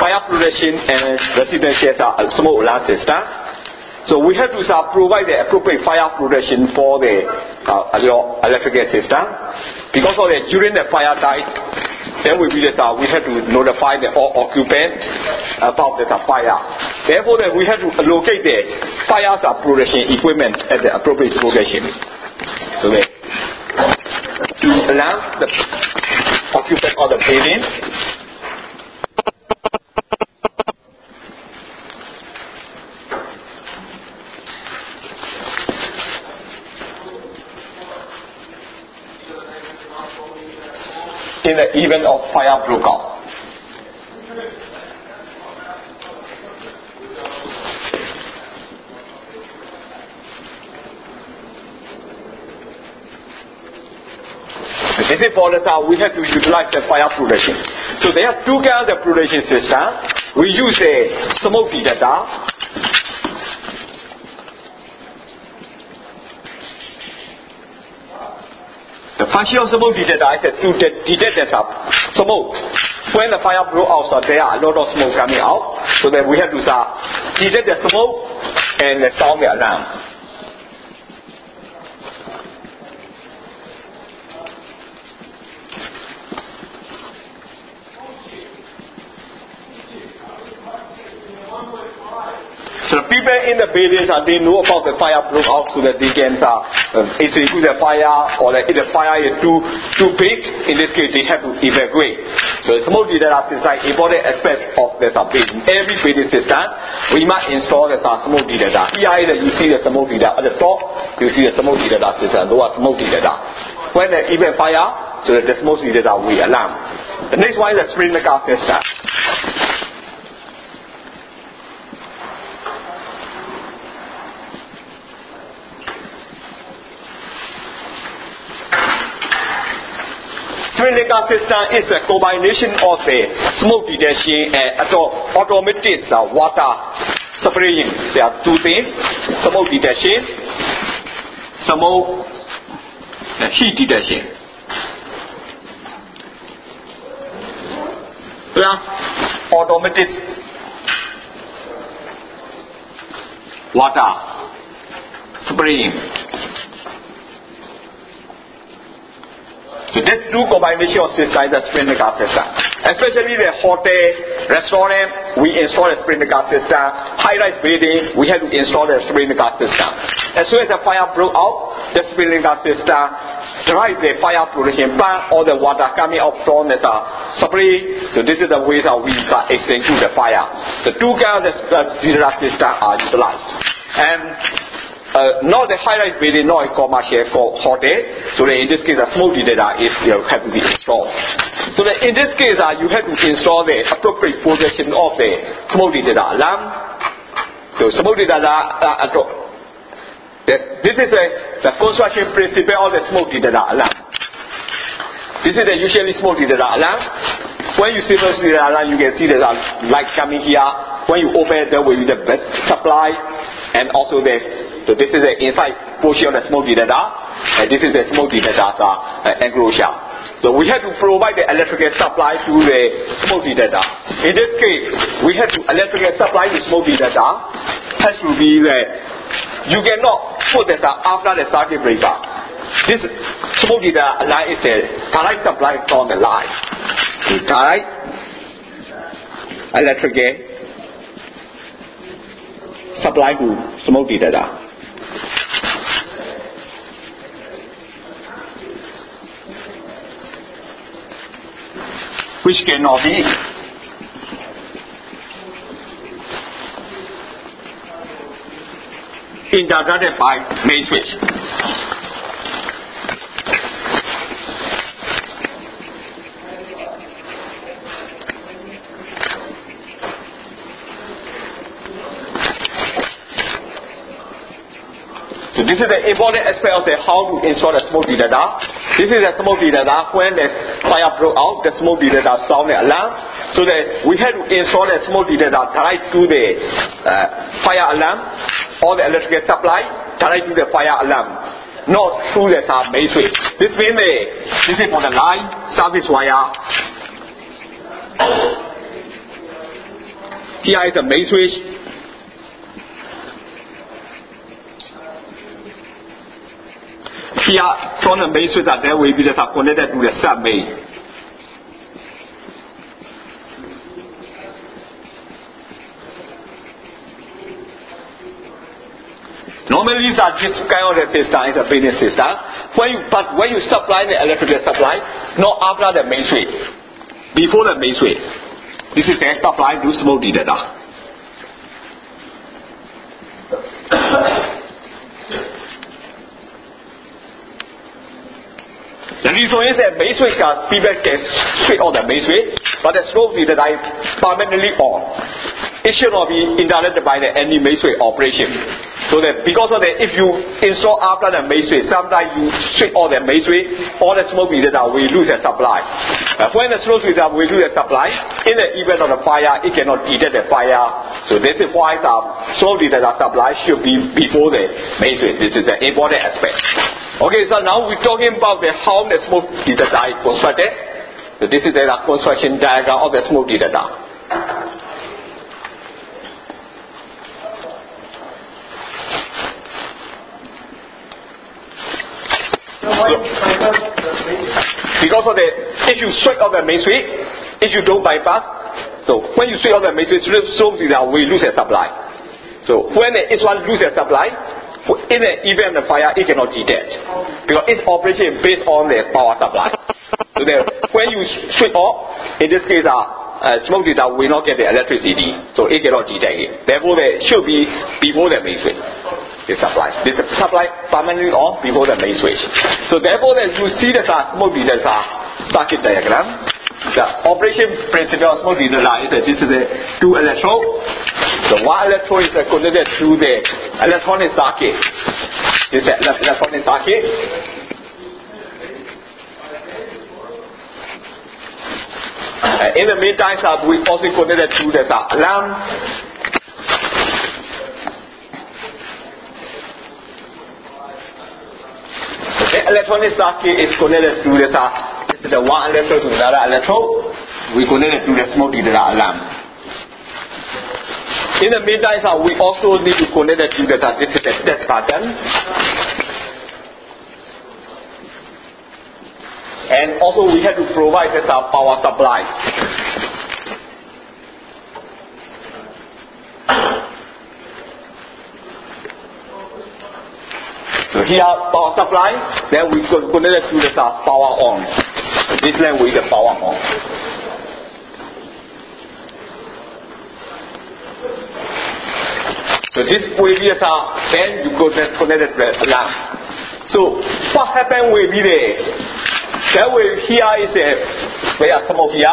fire protection and residential smoke alarm system. So we have to provide the appropriate fire protection for the your electrical system. Because of during the fire time, then we have to notify the occupant about the fire. Therefore, we have to locate the fire protection equipment at the appropriate location. So that to alarm the occupant of the building. In the event of fire broke out. This is for the we have to utilize the fire protection. So there are two kinds of protection system. We use a smoke detector. The function of smoke detector is to detect the smoke. When the fire broke out, so there are a lot of smoke coming out. So then we have to detect the smoke and sound the alarm. So the people in the buildings they know about the fire broke out so that they can extinguish the fire, or if the fire is too big, in this case they have to evacuate. So the smoke detector is an important aspect of the building. Every building system we must install the smoke detector. Here you see the smoke detector at the top. You see the smoke detector system. Those are smoke detector. When the event fire, so the smoke detector will alarm. The next one is the sprinkler system. Sprinkler system is a combination of the smoke detection and automated water spraying. There are two things: smoke detection, smoke heat detection. Automated water spraying. So this two combination of systems is a sprinkler system. Especially the hotel, restaurant, we install a sprinkler system. High-rise building, we have to install the sprinkler system. As soon as the fire broke out, the sprinkler system drives the fire protection, burn all the water coming out from the spray. So this is the way that we extinguish the fire. So two kinds of sprinkler system are utilized. And not the high-rise building, not a commercial hotel. So in this case, a smoke detector is have to be installed. So in this case, you have to install the appropriate protection of the smoke detector alarm. So smoke detector. This is the construction principle of the smoke detector alarm. This is the usually smoke detector alarm. When you see the smoke detector alarm, you can see the light coming here. When you open it, there will be the supply, and also so this is the inside portion of the smoke detector, and this is the smoke detector enclosure. So we have to provide the electrical supply to the smoke detector. In this case, we have to electrical supply to smoke detector has to be you cannot put this after the circuit breaker. This smoke detector line is a direct supply from the line. So direct electrical supply to smoke detector. Which cannot be interrupted by main switch. So this is the important aspect of how to install the smoke detector. This is the smoke detector. When the fire broke out, the smoke detector sounded alarm. So that we had to install the smoke detector direct to the fire alarm, or the electrical supply direct to the fire alarm, not through the main switch. This means this is for the line service wire. Here is the main switch. Here from the main switch there will be connected to the sub main. Normally these are this kind of resistor is a basic resistor. When you supply the electrical supply, not after the main switch, before the main switch. This is the supply to smoke detector. The reason is that main switch people can switch on the main switch, but the smoke detector is permanently on. It should not be interrupted by any main switch operation. So that because of that, if you install after the main switch, sometimes you switch on the main switch, all the smoke detector will lose the supply. When the smoke detector will lose the supply, in the event of the fire, it cannot detect the fire. So this is why the smoke detector supply should be before the main switch. This is the important aspect. Okay, so now we're talking about how the smoke detector is constructed. So this is the construction diagram of the smoke detector. Because of the, if you switch on the main switch, if you don't bypass, so when you switch on the main switch, smoke detector will lose the supply. So when each one loses supply, in the event of fire, it cannot detect because its operation is based on the power supply. So that when you switch off, in this case, smoke detector will not get the electricity, so it cannot detect it. Therefore, it should be before the main switch. The supply permanently on before the main switch. So therefore, as you see the smoke detector circuit diagram, the operation principle of smoke detector is that this is the two electrode. The one electrode is connected to the electronic circuit. This is the electronic circuit. In the meantime, we also connected to the alarm. The electronic circuit is connected to this is the one electrode to another electrode. We connect it to the smoke detector alarm. In the meantime, we also need to connect it to the this is the test button. And also we have to provide this power supply. So here power supply, then we connect it to the power on. This line with the power on. So this will be then you connect it to the lamp. So what happened will be that way here is where smoke here.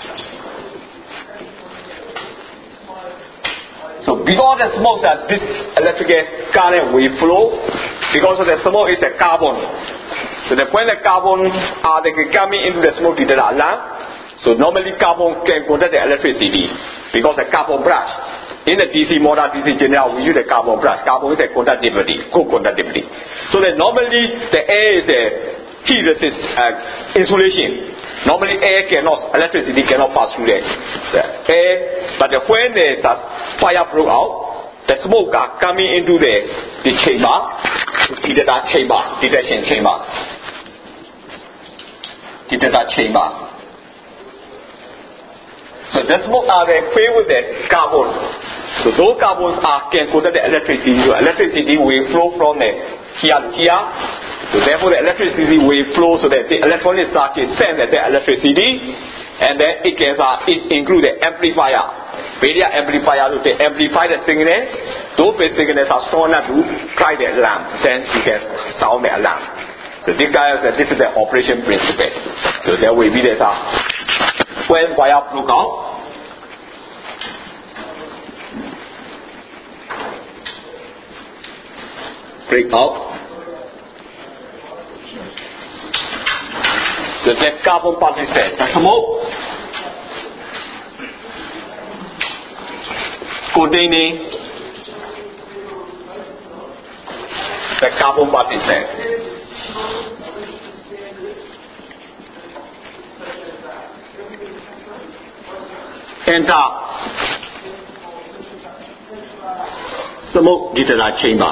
So because the smoke this electrical current will flow, because of the smoke is a carbon. So that when the carbon are coming into the smoke detector alarm, so normally carbon can conduct the electricity because the carbon brush. In the DC motor, DC generator, we use the carbon brush. Carbon is a conductivity, co-conductivity. So that normally the air is a heat resist insulation. Normally air cannot, electricity cannot pass through the air. But when the fire broke out, the smoke are coming into the chamber, detection chamber. So the smoke are filled with the carbon. So those carbons can conduct the electricity. So electricity will flow from here to here. So therefore the electricity will flow so that the electronic circuit sends the electricity, and then it can include the amplifier, radio amplifier to amplify the signal. Those signals are strong enough to try the alarm. Then you can sound the alarm. So this is the operation principle. So there will be this when fire broke out. Break out. So the carbon particle, the smoke containing the carbon particle. Enter smoke detector chamber.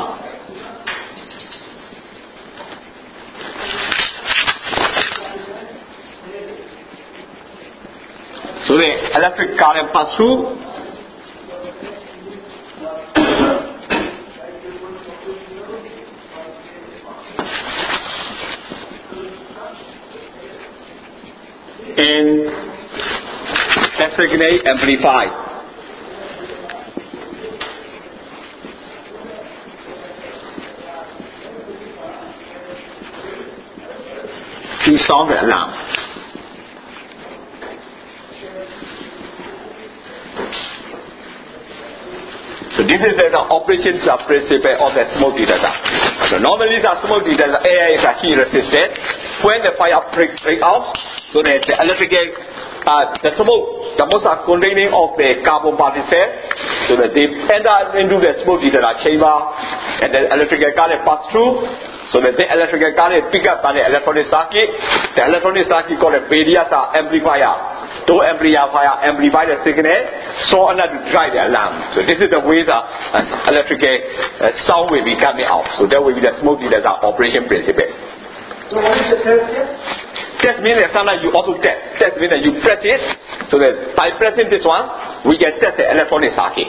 So the electric current pass through. And designate amplify. To sound the alarm. So this is the operation principle of the smoke detector. So normally the smoke detector air is heat resistant. When the fire break out, so the electrical the smoke, the most are containing of the carbon particles, so that they enter into the smoke detector chamber, and the electrical current pass through. So that the electrical current pick up by the electronic circuit. The electronic circuit called a various amplifier. To amplify the signal, so on to drive the alarm. So this is the way the electrical sound will be coming out. So that will be the smoke detector operation principle. So what is the test here? Test means that sometimes you also test. Test means that you press it. So that by pressing this one, we can test the electronic circuit.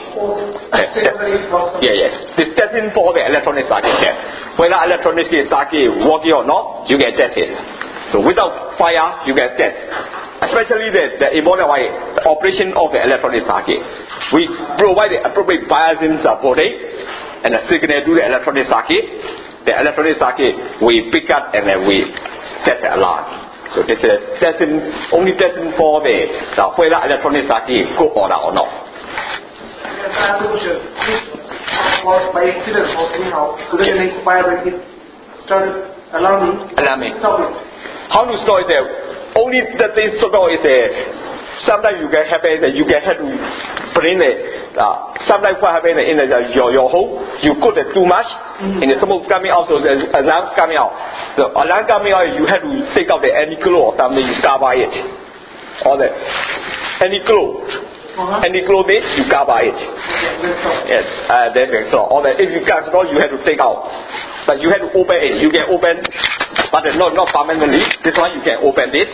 Yes. The testing for the electronic circuit. Whether electronic circuit is working or not, you can test it. So without fire, you can test. Especially the important way, the operation of the electronic circuit. We provide the appropriate biasing voltage and the signal to the electronic circuit. The electronic circuit we pick up and then we set the alarm. So this is testing, only testing for the whether electronic circuit is good order or not. I have a question. Was by accident or anyhow, so then make fire break it started alarming. Stop it. How to stop it? Only the thing to know is sometimes you can happen that you can have to bring it. Sometimes what happens in your home, you cook it too much, and the smoke coming out, so the alarm coming out. The alarm coming out, you have to take out the any glue or something, you cover it. Or the any glue. Any clothing, you cover it. Yes, that's it. So, or if you can't stop, you have to take out. But you have to open it. You can open, but not permanently. This one you can open this.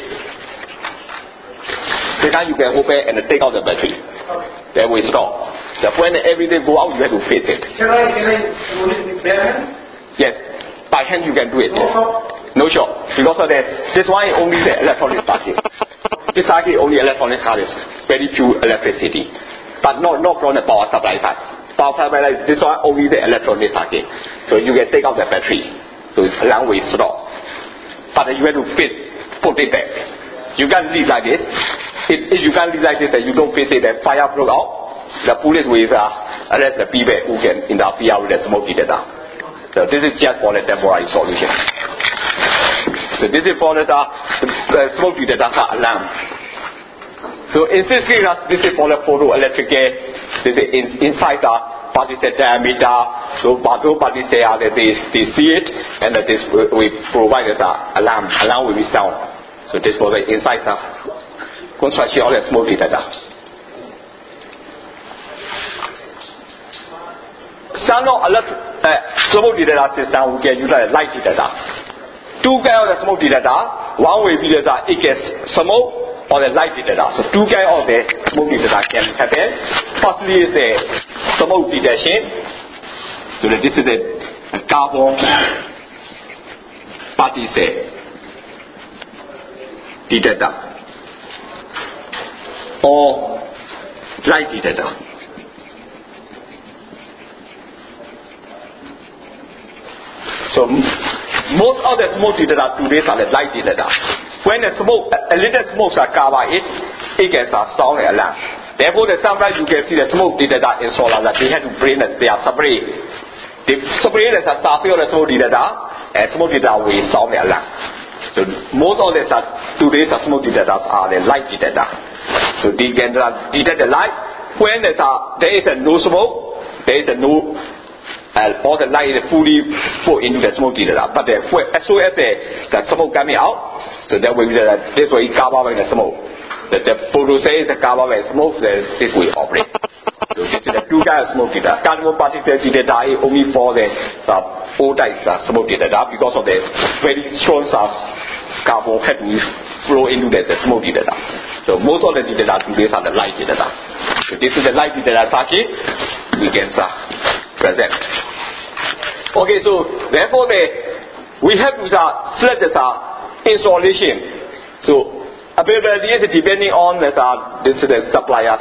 This one you can open and take out the battery. Then we stop. The when everything go out, you have to fix it. Can I roll it with bare hand? Yes, by hand you can do it. No shot? No shot. Because of that, this one is only the electronic circuit. This circuit only electronic circuit, very few electricity, but not from the power supply side. Power supply, this one only the electronic circuit. So you can take out the battery. So alarm will stop. But you have to put it back. You can't leave like this. If you can't leave like this and you don't fix it, then fire broke out. The police will arrest the people who can interfere with the smoke detector. So this is just for the temporary solution. So this is for the smoke detector alarm. So in this case, this is for the photoelectrical. This is inside the particle diameter. So those particles they see it, and this we provide the alarm. Alarm will be sound. So this for the inside the construction of the smoke detector. Some of smoke detector system we can use a light detector. Two kinds of the smoke detector. One will be that it gets smoke or the light detector. So two kinds of the smoke detector can happen. Firstly is the smoke detection. So that this is the carbon particle detector or light detector. So most of the smoke detector today are the light detector. When the smoke, a little smoke cover it, it gets a sound alarm. Therefore, sometimes you can see the smoke detector installer that they have to bring their spray. They spray the surface of the smoke detector, and smoke detector will sound the alarm. So most of the today's smoke detectors are the light detector. So they can detect the light. When there is a no smoke, there is a no. All the light is fully put into the smoke detector. But as soon as the smoke coming out, so that will be this way covered by the smoke. The photo says the covered by smoke, then this will operate. So this So there are two kinds of smoke detector. Carbon particle detector is only for the old type smoke detector because of the very strong carbon had to flow into the smoke detector. So most of the detectors today are the light detector. So this is the light detector circuit we can present. Okay, so therefore we have to select the installation. So availability is depending on the supplier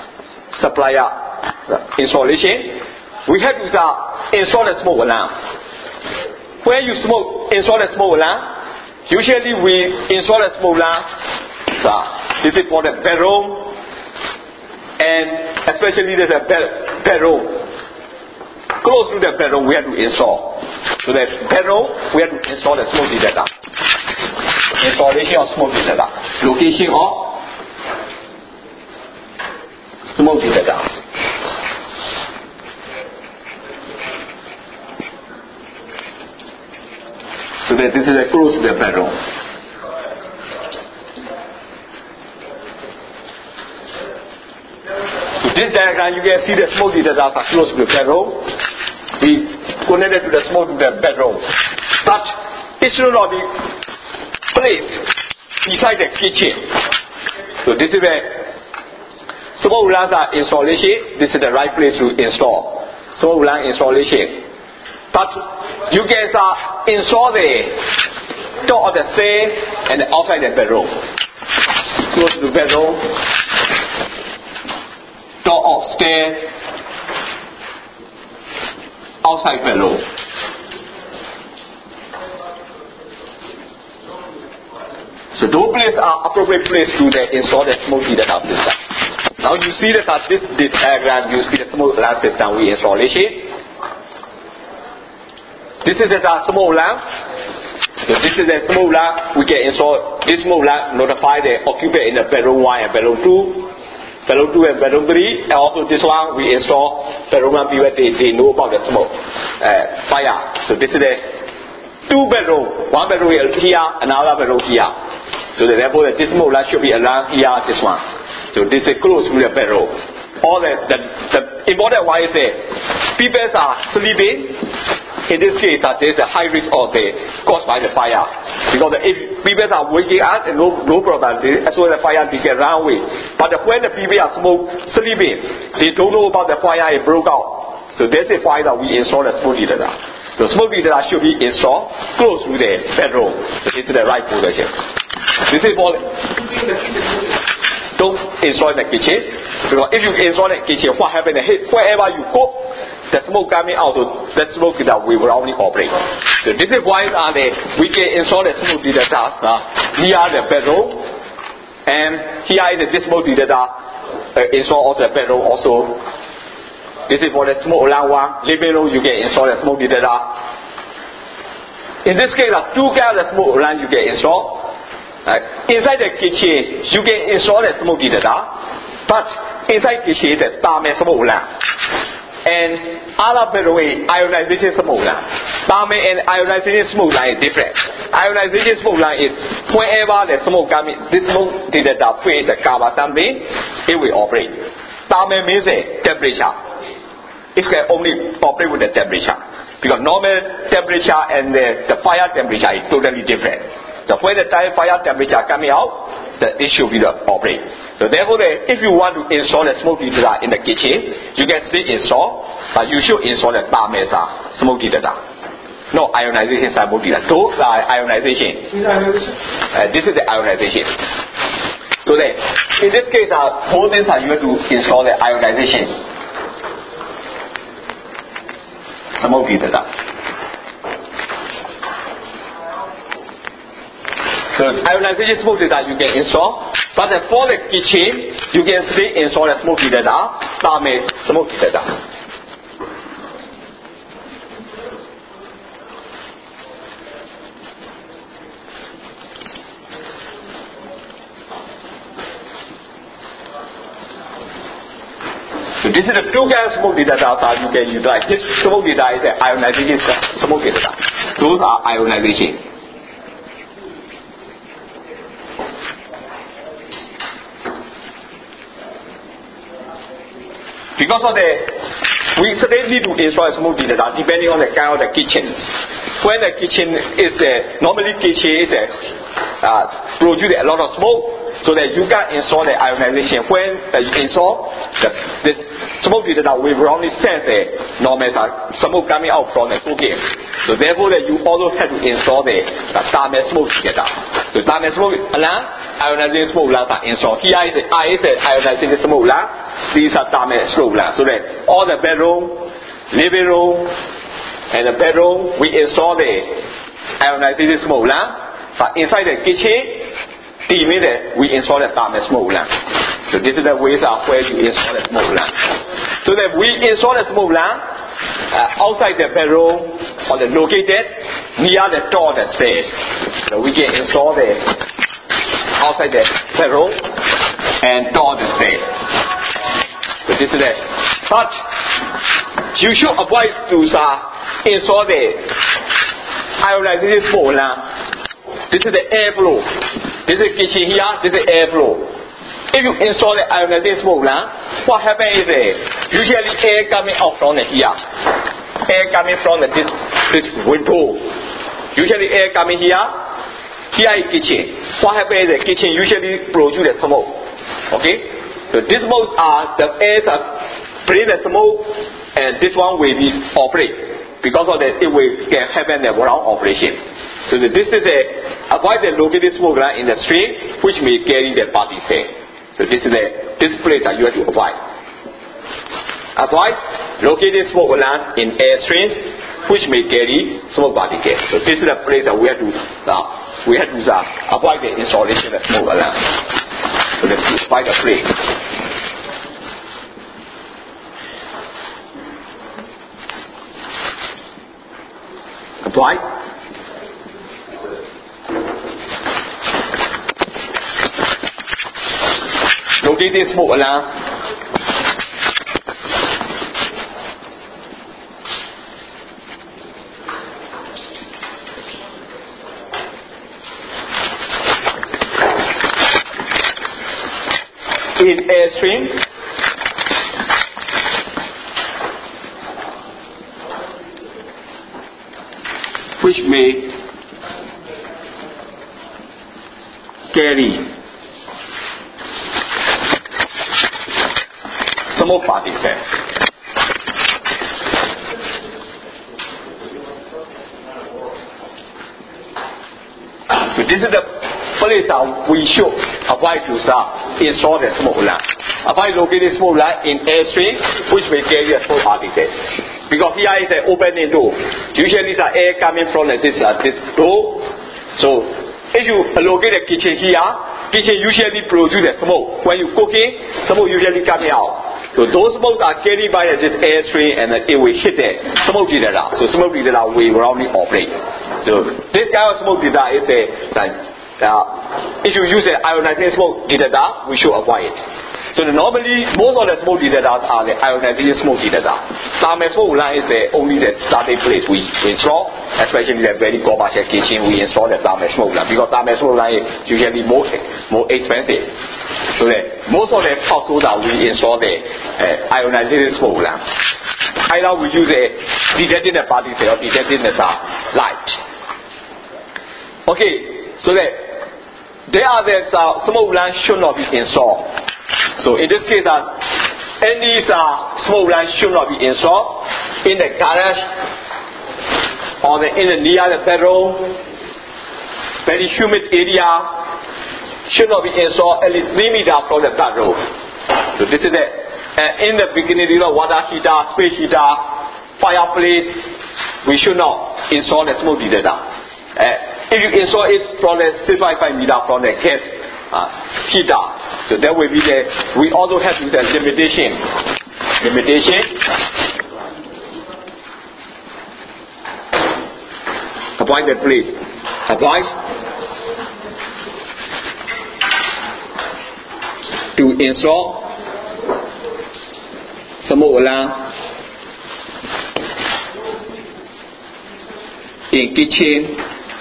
installation. We have to install the smoke alarm. When you install the smoke alarm, usually we install the smoke alarm. This is for the bedroom, and especially there's a bedroom. Close to the bedroom we have to install. So the bedroom we have to install the smoke detector. Installation of smoke detector. Location of smoke detector. So that this is a close to the bedroom. So this diagram you can see the smoke detectors are close to the bedroom. We connected to the smoke to the bedroom. But it should not be placed beside the kitchen. So this is the smoke alarm installation. This is the right place to install smoke alarm installation. But you can install the door of the stairs and outside the bedroom. Close to the bedroom, door of stairs, outside bedroom. So those places are appropriate place to install the smoke detector system. Now you see that this diagram, you see the smoke alarm system we installation. This is the smoke alarm. So this is the smoke alarm. We can install this smoke alarm, notify the occupant in the bedroom 1 and bedroom 2. Bedroom 2 and bedroom 3. And also this one we install bedroom 1 people they know about the smoke fire. So this is the 2 bedroom. 1 bedroom here, another bedroom here. So therefore this smoke alarm should be around here, this one. So this is close to the bedroom. All the important one is people are sleeping. In this case, there is a high risk of caused by the fire. Because if people are waking up, no problem. As well as the fire, they can run away. But when the people are sleeping, they don't know about the fire, it broke out. So that's the fire that we install the smoke detector. The smoke detector should be installed close to the bedroom. So this is the right position. This is for don't install in the kitchen. Because if you install in the kitchen, what happens? Wherever you cook, the smoke coming out, so the smoke detector will only operate. So this is why we can install the smoke detectors near the bedroom, and here is the smoke detector install also the bedroom also. This is for the smoke alarm one. Living room you can install the smoke detector. In this case, 2 kinds of smoke alarm you can install. Inside the kitchen you can install the smoke detector, but inside the kitchen the smoke alarm. And other bedroom ionization smoke alarm. Thermal and ionization smoke alarm is different. Ionization smoke alarm is whenever the smoke comes, this smoke detector feels cover something, it will operate. Thermal means temperature. It can only operate with the temperature. Because normal temperature and the fire temperature is totally different. So when the fire temperature coming out, it should be the operate. So therefore, if you want to install a smoke detector in the kitchen, you can still install, but you should install a thermal smoke detector. No ionization smoke detector. Those are ionization. This is the ionization. So then, in this case, both things are you have to install the ionization smoke detector. So ionization smoke detector you can install, but for the kitchen you can still install a smoke detector, thermal smoke detector. So this is the 2 kinds of smoke detectors you can utilize. This smoke detector is the ionization smoke detector. Those are ionization. Because of we certainly need to install a smoke detector depending on the kind of the kitchen. When the kitchen is normally kitchen is produce a lot of smoke, so that you can install the ionization. When you install this smoke detector, we will only sense the normal smoke coming out from the cooking. So therefore, that you also have to install the thermal smoke detector. So thermal smoke alarm, ionizing smoke alarm are installed. Here is the ionizing smoke alarm. These are thermal smoke alarm. So that all the bedroom, living room, and the bedroom, we install the ionizing smoke alarm. But inside the kitchen, we install the thermal smoke lamp. So this is the ways of where you install the smoke lamp. So that we install the smoke lamp outside the bedroom or located near the door that stairs. So we can install the outside the bedroom and door that stairs. So this is it. But you should avoid to install the ionizing smoke lamp. This is the airflow. This is kitchen here. This is airflow. If you install the ionizing smoke lamp, what happens is usually air coming out from here. Air coming from this window. Usually air coming here. Here is kitchen. What happens is the kitchen usually produce the smoke. Okay. So these smoke the airs are bring the smoke, and this one will be operate because of that it will can happen the wrong operation. So this is avoid the located smoke lamp in the street which may carry the party scent. So this is this place that you have to avoid. Avoid located smoke lamps in airstreams which may carry smoke particles. So this is the place that we have to avoid the installation of smoke alarm. So let's avoid the place. Avoid located smoke alarm in airstream which may carry smoke particles. So this is the place that we should avoid to install the smoke lamp. Avoid located smoke lamp in airstream which may carry a smoke particles. Because here is an opening door. Usually the air coming from this door. So if you locate the kitchen here, kitchen usually produce the smoke. When you cooking, smoke usually coming out. So those smokes are carried by this airstream and it will hit the smoke detector. So smoke detector will wrongly operate. So this kind of smoke detector is if you use an ionizing smoke detector, we should avoid it. So normally most of the smoke detectors are the ionizing smoke detector. Thermal smoke lamp is only the starting place we install, especially the very commercial kitchen we install the thermal smoke lamp because thermal smoke lamp is usually more expensive. So that most of the households that we install the ionizing smoke lamp. Either we use detecting the particle or detecting the light. Okay, so that there are the smoke lamp should not be installed. So in this case, any smoke lamp should not be installed in the garage or near the bedroom, very humid area. Should not be installed at least 3 meters from the bedroom. So this is it. In the beginning, water heater, space heater, fireplace, we should not install the smoke detector. If you install it from the 6.5 meters from the gas heater, so that will be we also have the limitation. Avoid that place. Avoid to install smoke alarm in kitchen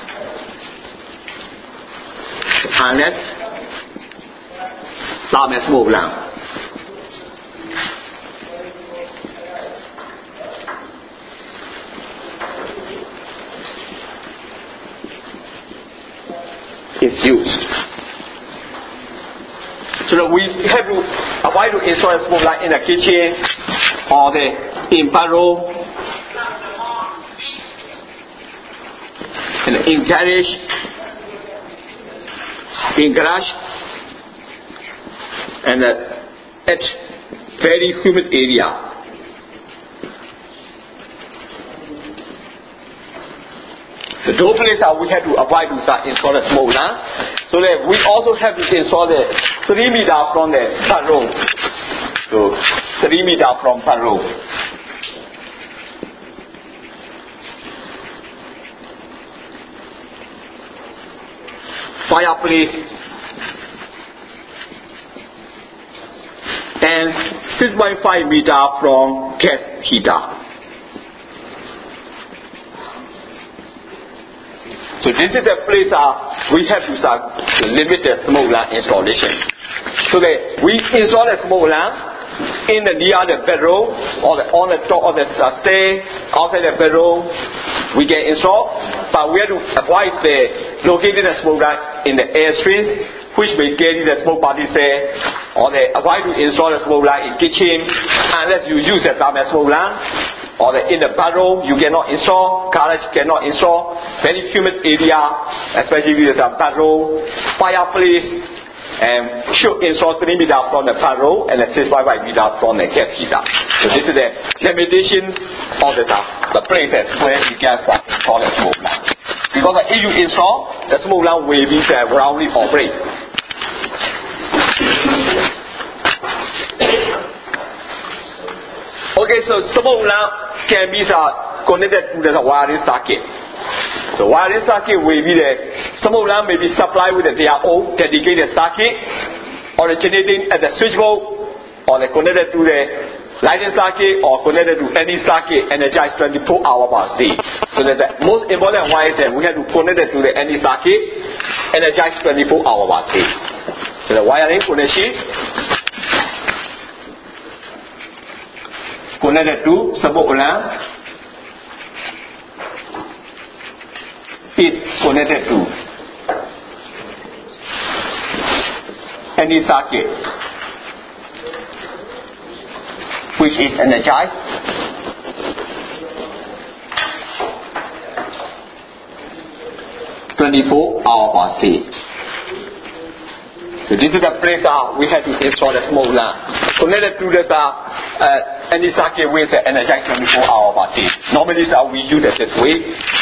unless thermal smoke lamp is used. So that we have to avoid to install a smoke lamp in the kitchen or in bedroom, in garage, and at very humid area. The door place we have to avoid to install a smoke lamp. So that we also have to install the 3 meter from the bedroom. So 3 meter from bedroom. Fireplace and 6.5 meter from gas heater. So this is the place we have to limit the smoke lamp installation. So that we install a smoke lamp in the near the bedroom or on the top of the stair outside the bedroom. We can install, but we have to avoid locating the smoke lamp in the airstreams, which may carry the smoke particle, or avoid to install the smoke lamp in kitchen unless you use a thermal smoke lamp. Or in the bedroom you cannot install, garage cannot install, very humid area, especially with the bedroom, fireplace, and should install 3 meter from the bedroom and 6.5 meter from the gas heater. So this is the limitation of the places where you can install the smoke lamp. Because if you install, the smoke lamp will be roundly operate. Okay, so smoke lamp can be connected to the wiring circuit. So wiring circuit will be smoke lamp may be supplied with their own dedicated circuit, originating at the switchboard, or connected to the lighting circuit, or connected to any circuit energized 24 hours per day. So that the most important one is that we have to connect it to any circuit energized 24 hours per day. So the wiring connection connected to smoke lamp is connected to any circuit which is energized (24 hours per day). So this is the place we have to install the smoke lamp connected to this any circuit with energized 24 hours per day. Normally we use it this way.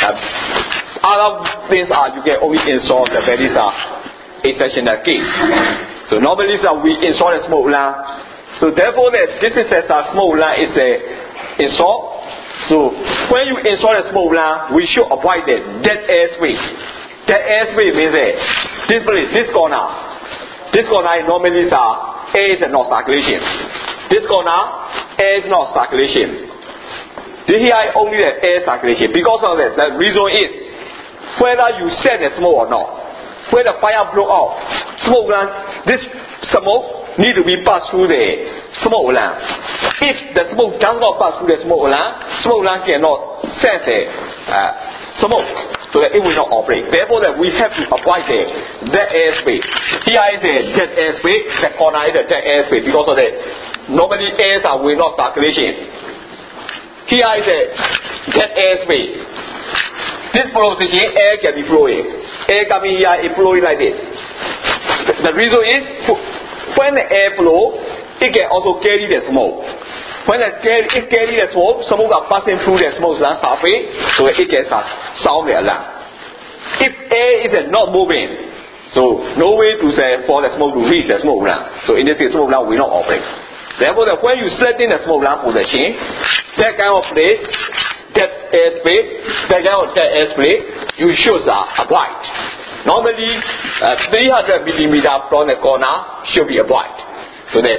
Other things you can only install the very exceptional case. So normally we install the smoke lamp. So therefore this is a smoke lamp is installed. So when you install the smoke lamp, we should avoid the dead air space. Dead air space means this place, this corner normally air is not circulation. This corner, air is not circulation. This here is only the air circulation. Because of that, the reason is whether you set the smoke or not. When the fire blow out, smoke lamp, this smoke need to be passed through the smoke lamp. If the smoke does not pass through the smoke lamp cannot sense the smoke, so that it will not operate. Therefore, that we have to avoid the dead air space. Here is a dead air space. The corner is a dead air space because of that. Normally, airs will not circulation. Here is a dead air space. This position, air can be flowing. Air coming here, it flowing like this. The reason is when the air flow, it can also carry the smoke. When it carry the smoke are passing through the smoke lamp surface, so it can sound the alarm. If air is not moving, so no way to for the smoke to reach the smoke lamp. So in this case, smoke lamp will not operate. Therefore, when you set in the smoke lamp position, that kind of place, that airspace, that kind of dead airspace, you should avoid. Normally, 300 millimeter from the corner should be avoided. So that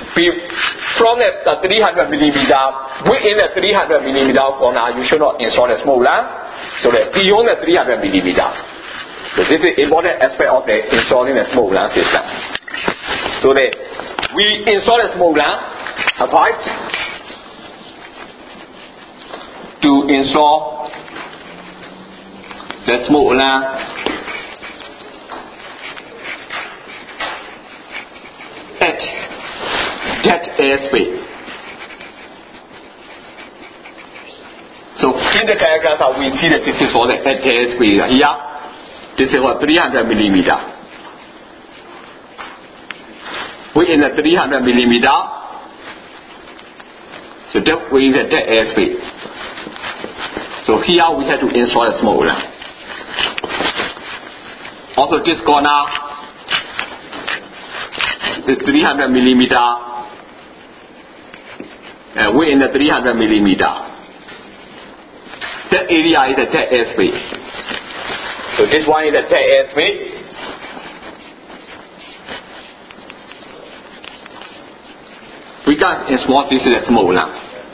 from the 300 millimeter, within the 300 millimeter corner, you should not install the smoke lamp. So that beyond the 300 millimeter. So this is important aspect of the installing the smoke lamp system. So that we install the smoke lamp, avoid to install the smoke lamp dead airspace. So in the diagram we see that this is for the dead airspace. Here, this is what 300 millimeter. We in the 300 millimeter. So that we the dead airspace. So here we have to install a smoke lamp. Also this corner is 300 millimeter. And we in the 300 millimeter. That area is the dead airspace. So this one is the dead airspace. We can install this is a smoke lamp.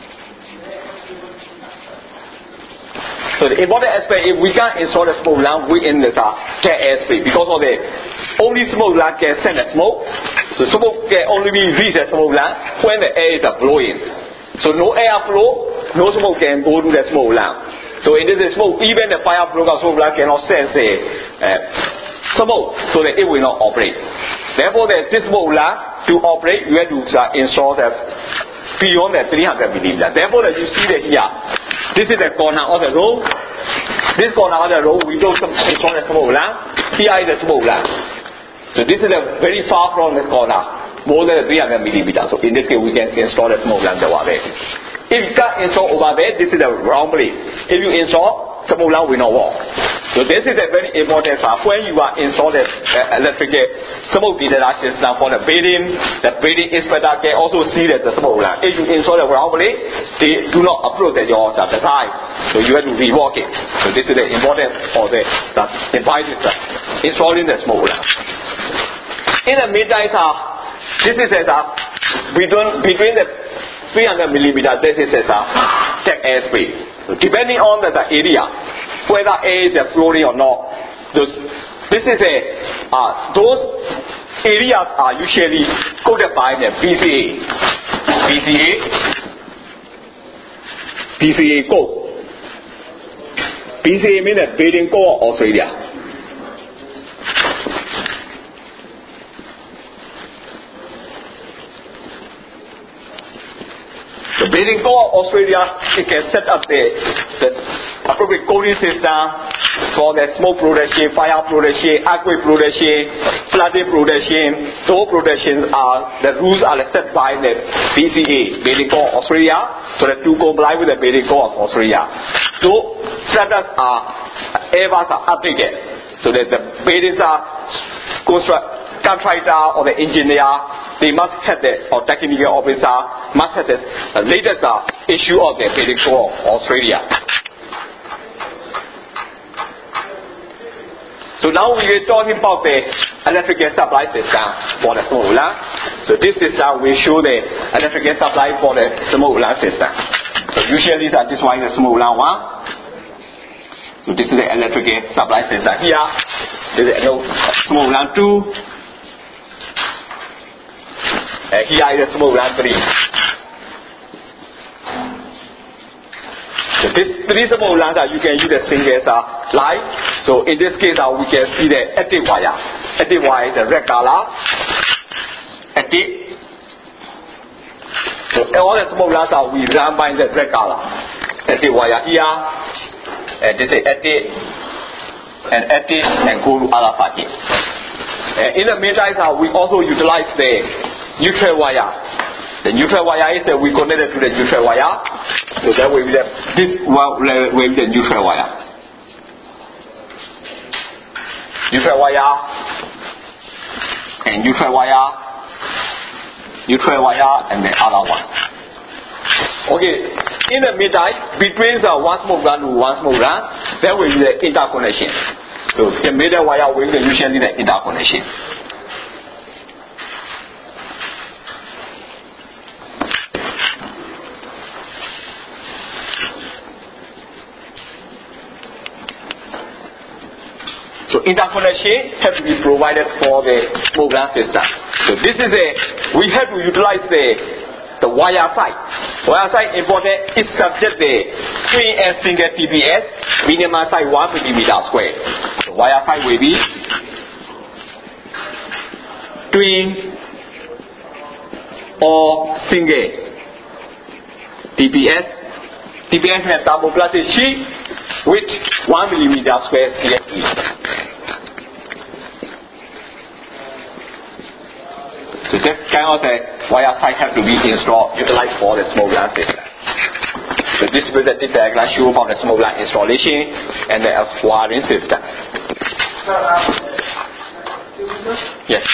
So the important aspect is we can install the smoke lamp within the dead airspace because of the only smoke lamp can send the smoke. So smoke can only be reach the smoke lamp when the air is blowing. So no air flow, no smoke can go to the smoke lamp. So in this smoke, even the fire broker smoke lamp cannot sense the smoke, so that it will not operate. Therefore, this smoke lamp to operate, you have to install the beyond the 300 millimeter. Therefore, you see that here, this is the corner of the road. This corner of the road, we don't install the smoke lamp. Here is the smoke lamp. So this is very far from the corner, more than 300 millimeter. So in this case, we can install the smoke lamp over there. If you can't install over there, this is the wrong place. If you install, smoke lamp will not work. So this is a very important part. When you are installing electrical smoke detector system for the building inspector can also see that the smoke lamp. If you install the wrong place, they do not approve that your design. So you have to rework it. So this is the important for the device installing the smoke lamp. In the meantime, this is between the 300 millimeter, this is a dead airspace. So depending on the area, whether air is flowing or not, those areas are usually coded by the BCA code. BCA means the Building Code of Australia. The Building Code of Australia, it can set up the appropriate coding system for the smoke protection, fire protection, earthquake protection, flooding protection. Those protections the rules are set by the BCA, Building Code of Australia, so that to comply with the Building Code of Australia. Those standards ever updated, so that the buildings contractor or the engineer, they must have or technical officer must have the latest issue of the Building Code of Australia. So now we are talking about the electrical supply system for the smoke lamp. So this system will show the electrical supply for the smoke lamp system. So usually this one is the smoke lamp one. So this is the electrical supply system here. This is smoke lamp 2. Here is the smoke lamp 3. So these 3 smoke lamps you can use the single light. So in this case we can see the active wire. Active wire is the red color. Active. So all the smoke lamps we run by the red color. Active wire here. And this is active. And active and go to other packet. In the meantime we also utilize the neutral wire. The neutral wire is we connected to the neutral wire. So that will be this one will be the neutral wire. Neutral wire and neutral wire, and the other one. Okay, in the meantime, between one smoke lamp to one smoke lamp, there will be the interconnection. So the middle wire will be usually the interconnection. So interconnection has to be provided for the smoke lamp system. So this is we have to utilize the wire side. Wire side important is subject the twin and single TPS, minimum size 1 millimeter square. So wire side will be twin or single. TPS. TPS has thermoplastic sheet with 1 millimeter square CFE. So this kind of a wire site have to be installed, utilized for the smoke alarm system. So this will the diagram show about the smoke alarm installation and the wiring system. Yes.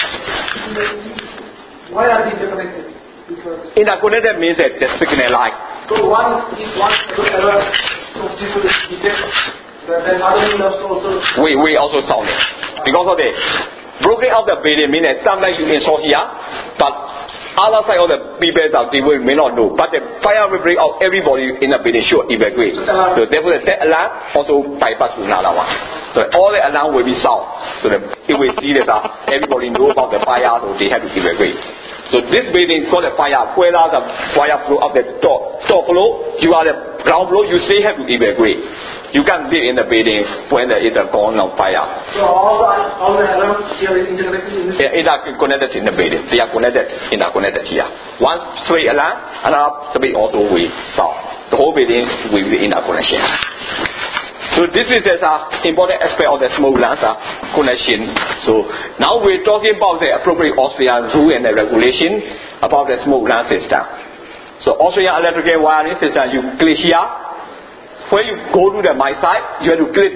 Why are these interconnected? Because interconnected means that the signal line. so one error, so people detect, then other will also. We also solve it because of the broken out the building means that sometimes you install here, but other side of the people that they may not know. But the fire will break out, everybody in the building should evacuate. So therefore that alarm also bypass another one. So all the alarm will be solved. So that if we see that everybody know about the fire, so they have to evacuate. So this building got a fire, whether the fire flow up the top floor, you are the ground floor, you still have to evacuate. You can't live in the building when there is a gone on fire. So all the alarms here is interconnected in this. They are connected in the building. They are interconnected here. One straight alarm, another straight also we solve. The whole building will be in a connection. So this is an important aspect of the smoke alarm connection. So now we're talking about the appropriate Austrian rule and the regulation about the smoke alarm system. So Austrian electrical wiring system, you click here. When you go to the my side, you have to click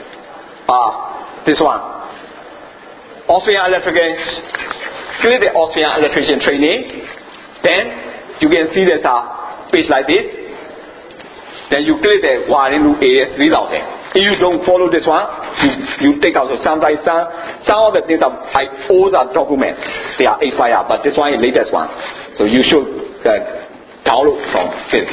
this one. Austrian electrical, click the Austrian electrician training. Then you can see there's a page like this. Then you click the wiring rule AS 3000. If you don't follow this one, you take out. So sometimes some of the things are old documents. They are expired, but this one is the latest one. So you should download from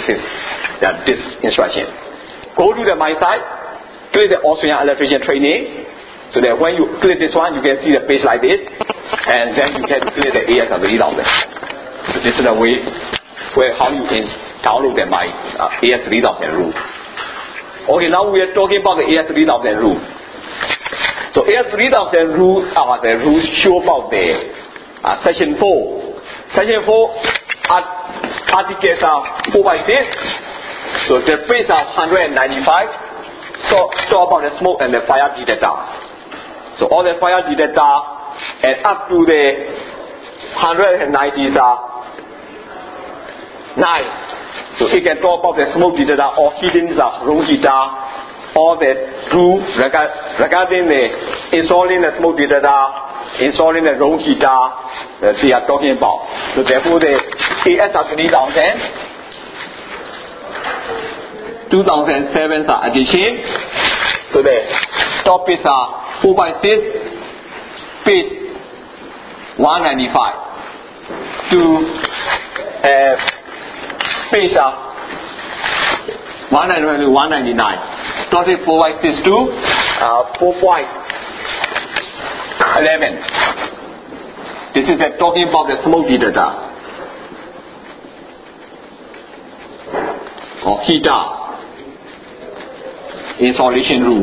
this instruction. Go to the my site, click the Austrian electrician training. So that when you click this one, you can see the page like this, and then you can click the AS 3000. So this is the way how you can download the my AS 3000 rule. Okay, now we are talking about the AS 3000 rule. So AS 3000 rules are the rules show about the section 4. Section 4 articles are 4/6. So the page are 195. So talk about the smoke and the fire detector. So all the fire detector and up to the 190s are 9. So it can talk about the smoke detector or hidden room heater, all the rule regarding the installing the smoke detector, installing the room heater they are talking about. So therefore the AS 2007 edition. So the topics are 4/6, page 195 to page 199 to 199. Topic 4/6 to 4.11. This is talking about the smoke detector or heater installation rule.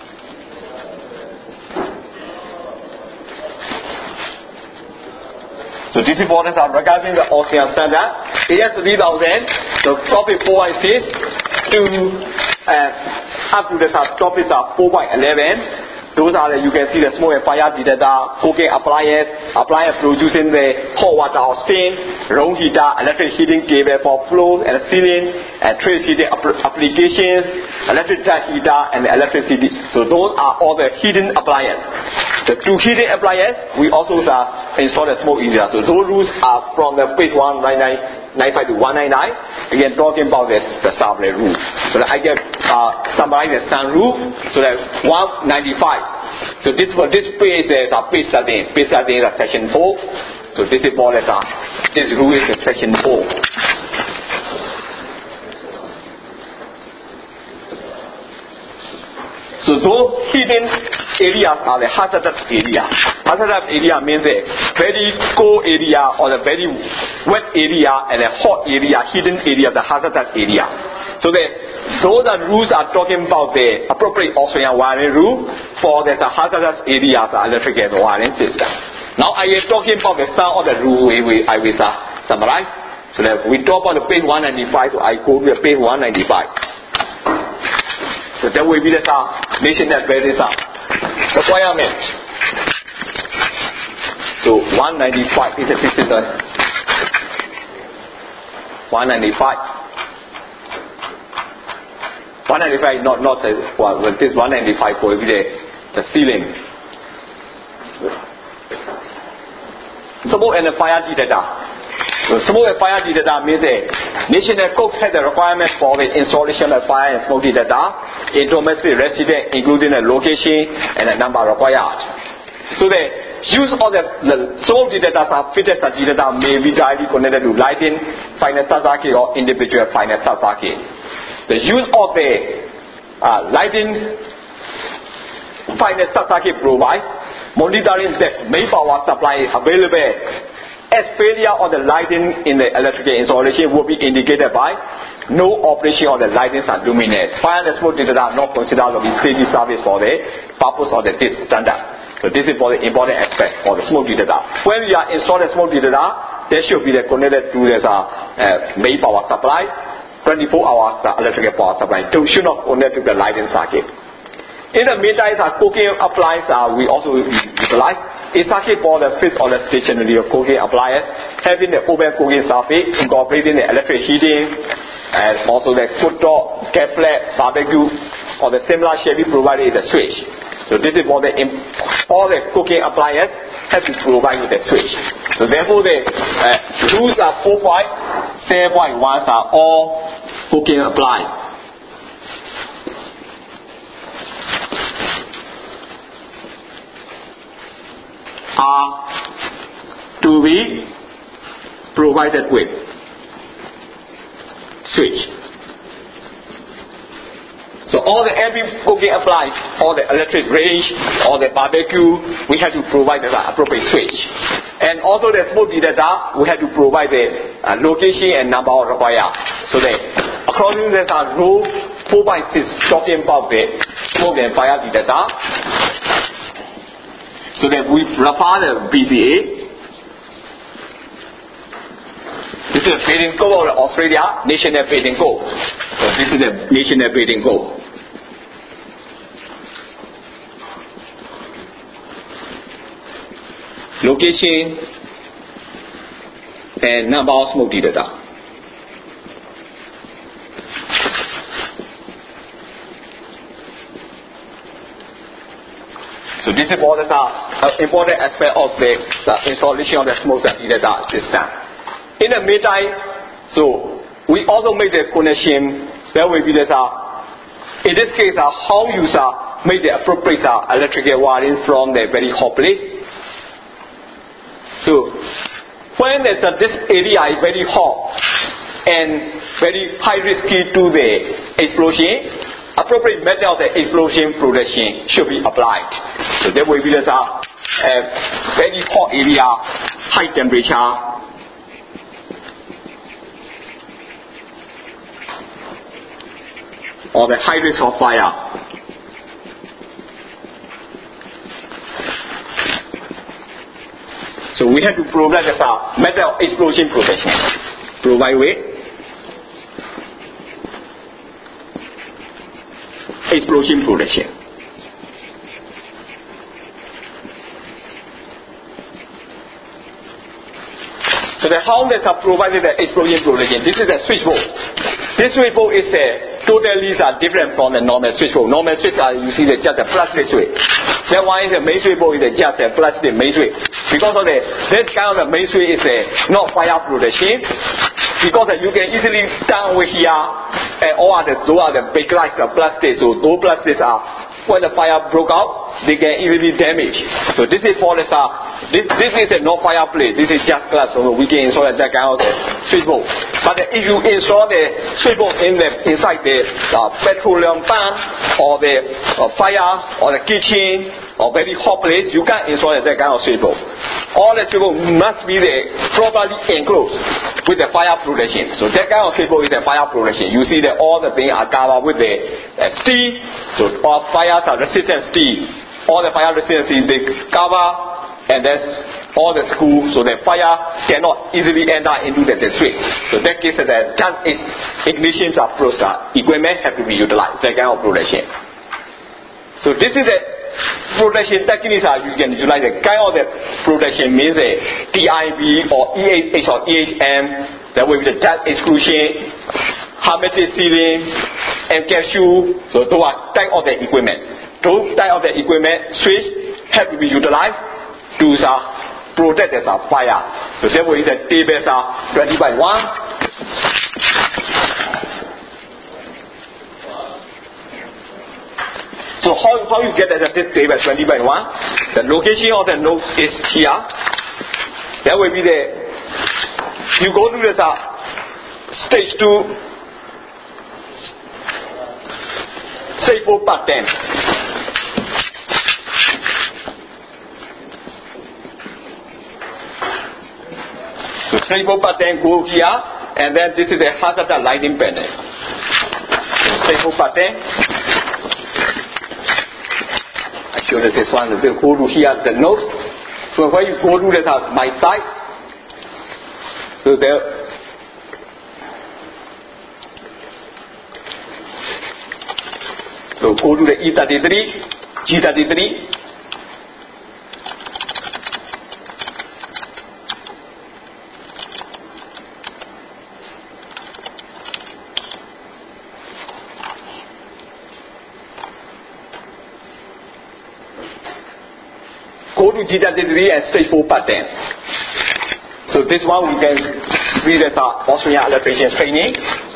So this importance are regarding the Austrian standard AS 3000. So topic 4/6 to up to the topics are 4.11. Those are you can see the smoke and fire detector, cooking appliance producing the hot water or steam, room heater, electric heating cable for floors and ceiling, and trace heating applications, electric duct heater, and electricity. So those are all the heating appliances. The two heating appliances we also install the smoke in there. So those rules are from the page 195 to 199. Again talking about the sublet rule. So that I can summarize the sun rule. So that 195. So this page is page 13. Page 13 is section 4. So this is more or less this rule is in section 4. So those hidden areas are the hazardous area. Hazardous area means a very cold area or a very wet area and a hot area, hidden area, the hazardous area. So those are rules are talking about the appropriate Austrian wiring rule for the hazardous areas electrical wiring system. Now I am talking about the some of the rule I will summarize. So that we talk about the page 195, so I go to page 195. So that will be the national requirement. So 195 is a physical. 195. 195 not well, this 195 will be the ceiling. Smoke and fire detector. So smoke and fire detector means the national code has the requirement for the installation of fire and smoke detector in domestic residence, including the location and the number required. So the use of the smoke detectors are fitted as detector may be directly connected to lighting, final circuit or individual final circuit. The use of the lighting final circuit provides monitoring that main power supply is available as failure of the lighting in the electrical installation will be indicated by no operation of the lighting are luminous. Fire and smoke detector are not considered to be safety service for the purpose of this standard. So this is for the important aspect for the smoke detector. When we are installing smoke detector, there should be connected to this main power supply, 24 hours electrical power supply. So should not connect to the lighting circuit. In the meantime, cooking appliance we also utilize. A circuit for the fixed or the stationary cooking appliance, having the open cooking surface, incorporating the electric heating, and also the cooktop, gas flat, barbecue, or the similar shall be provided with the switch. So this is for the all the cooking appliance has to provide with the switch. So therefore the rules are 4.7.1 are all cooking appliance. Are to be provided with switch. So every cooking appliance, all the electric range, all the barbecue, we have to provide the appropriate switch. And also the smoke detector, we have to provide the location and number required. So that according to the rule 4.6 talking about the smoke and fire detector. So that we refer the BCA. This is the building code of Australia, national building code. So this is the national building code. Location and number of smoke detector. So this is what is an important aspect of the installation of the smoke detector system. In the meantime, so we also make the connection. There will be this in this case how you make the appropriate electrical wiring from the very hot place. So when this area is very hot and very high risky to the explosion, appropriate method of the explosion protection should be applied. So there will be this very hot area, high temperature, or the high risk of fire. So we have to provide this method of explosion protection. Provide with explosion protection. So the how that are provided the explosion protection. This is a switchboard. This switchboard is totally different from the normal switchboard. Normal switch you see just a plastic switch. That one is a main switchboard is just a plastic main switch. Because of this kind of the main switch is not fire protection. Because you can easily down over here and all the big lights are plastic. So those plastics when the fire broke out, they can easily damage. So this is for this is a no fire place. This is just glass, so we can install that kind of switchboard. But if you install the switchboard inside the petroleum plant or the fire or the kitchen or very hot place, you can't install that kind of switchboard. All the switchboard must be properly enclosed with the fire protection. So that kind of switchboard is the fire protection. You see that all the things are covered with the steel. So all fires are resistant steel. All the fire resistance they cover and then all the schools, so the fire cannot easily enter into the district. So that case, the gas ignition equipment have to be utilized. That kind of protection. So this is the protection techniques you can utilize. The kind of the protection means the TIB or EH or EHM. That will be the gas exclusion, hermetic sealing, and cashew. So those are type of the equipment. Those type of the equipment switch have to be utilized to protect the fire. So therefore, the tables are 20 by 1. So how you get this table 20 by 1? The location of the node is here. That will be you go to the stage 2, stage 4 part 10. So stage 4 part 10 go here, and then this is the hazard lighting panel. Stage 4 part 10. I show that this one will go to here the node. So when you go to my side, so there. So go to the E33, G33. Go to G33 and stage 4 part 10. So this one we can read as Austrian electrician training.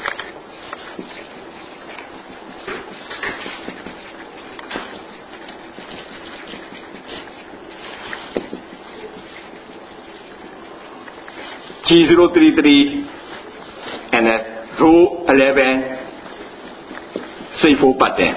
G033 and row 11, stage 4 part 10.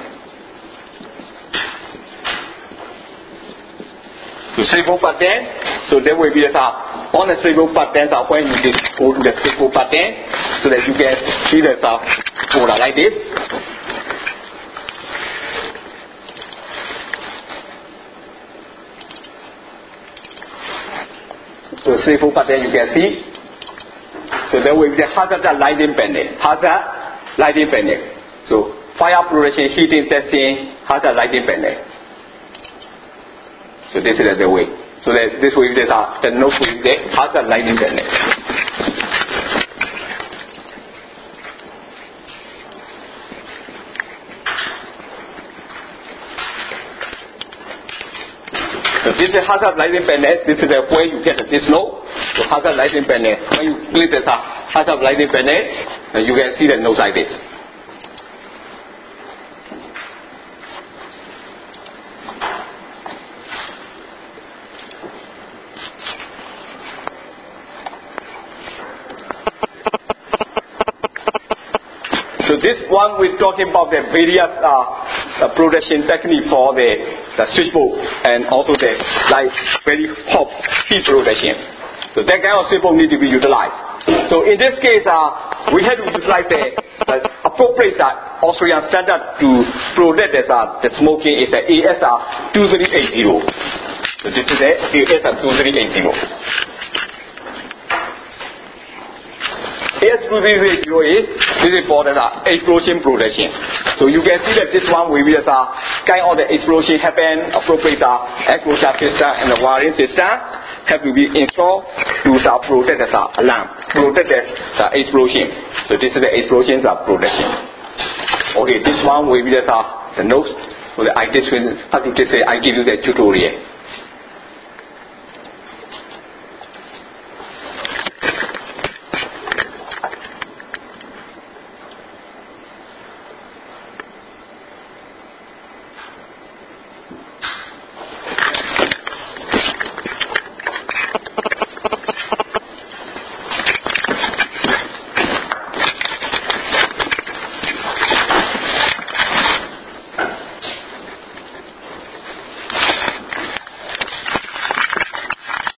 To stage 4 part 10, so there will be on the stage 4 part 10 when you just go to the stage 4 part 10, so that you can see the folder like this. So stage 4 part 10 you can see. So there will be the hazard lighting panel. So fire protection, heating, testing, hazard lighting panel. So this is the way. So that this way the node will be the hazard lighting panel. So this is hazard lighting panel. This is where you get this node. So hazard lighting panel. When you click the hazard lighting panel, you can see the node like this. So this one we're talking about the various protection technique for the switchboard and also the very hot heat protection. So that kind of switchboard need to be utilized. So in this case, we have to utilize the appropriate Austrian standard to protect the smoking is the ASR 2380. So this is the ASR 2380. AS2380 is for the explosion protection. So you can see that this one will be kind of the explosion happen, appropriate enclosure system and the wiring system have to be installed to protect the alarm, protect the explosion. So this is the explosion protection. Okay, this one will be the notes. So I give you the tutorial.